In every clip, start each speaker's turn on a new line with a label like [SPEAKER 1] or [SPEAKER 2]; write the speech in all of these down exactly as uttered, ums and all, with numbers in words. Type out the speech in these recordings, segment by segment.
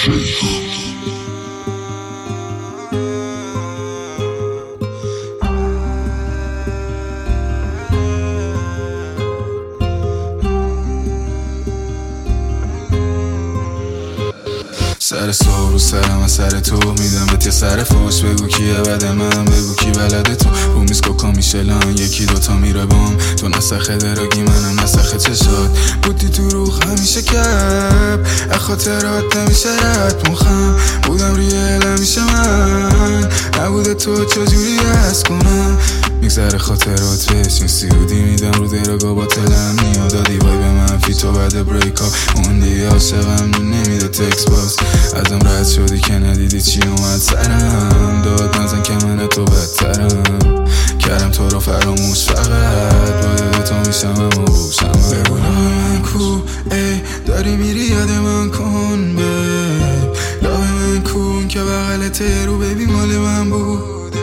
[SPEAKER 1] سر صبح رو سرم از سر تو میدم بهت یه سر فوش. بگو کیه بعد من، بگو کی بلده تو. رو میز کوکا میشلن یکی دوتا میره بام. تو نسخه دراگی منم نسخه چشات. بودی تو روخ همیشه کب از خاطرات نمیشه رد مخم. بودم ریل همیشه من نبوده تو چجوری حس کنم. میگذره خاطرات بهش سیودی میدم رو دراگا با تلم میادادی وای به من فی تو بعد بریکا. اون دیگه عاشقم نمیده تکس باز. ازم رد شدی که ندیدی چی اومد سرم. داد نزن که من تو بدترم. کردم تو رو فراموش فقط باید تو میشم اما بوشم. بگو من کو ای داری میری یاد من کن. بب لابه من کن که بغلت رو ببین مال من بود.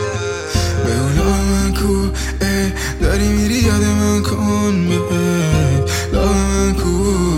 [SPEAKER 1] بگو من کو ای داری میری یاد من کن. بب لابه من کو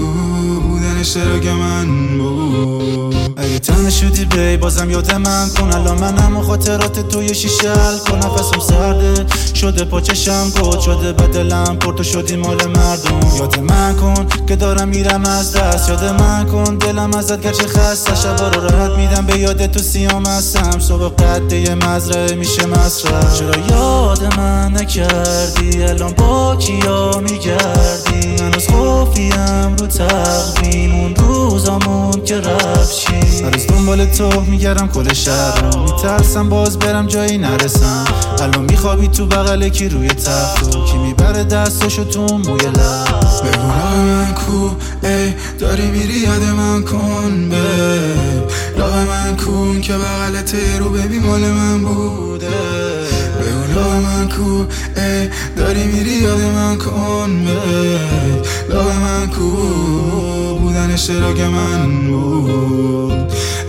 [SPEAKER 1] بودن اشتراک من بود.
[SPEAKER 2] اگه تنه شدی بی بازم یاد من کن. الان منم و خاطرات تو یه شیشه حل کن. نفسم سرده شده پاچشم گل شده بدلم پرتو شدی مال مردم. یاد من کن که دارم میرم از دست. یاد من کن دلم ازت گرچه خسته. شبا رو راحت میدم به یاد تو سیام هستم. صبح قده یه مزرعه میشه مصرف. چرا یاد من نکردی الان با کیا میگردی. هنوز خوفیم رو تقویم اون روزامون که رفت. هر روز دنبال تو میگردم کل شهرم. میترسم باز برم جایی نرسم. الان میخوابی تو بغل کی روی تخت. کی میبره دستشو تو اون موی لب.
[SPEAKER 1] بگو لابه من کو ای داری میری یاد من کن. بب لابه من کن که بغلت رو ببین مال من بوده. بگو لابه من کو ای داری میری یاد من کن. بب لابه من کو بودن اشتراک من بود.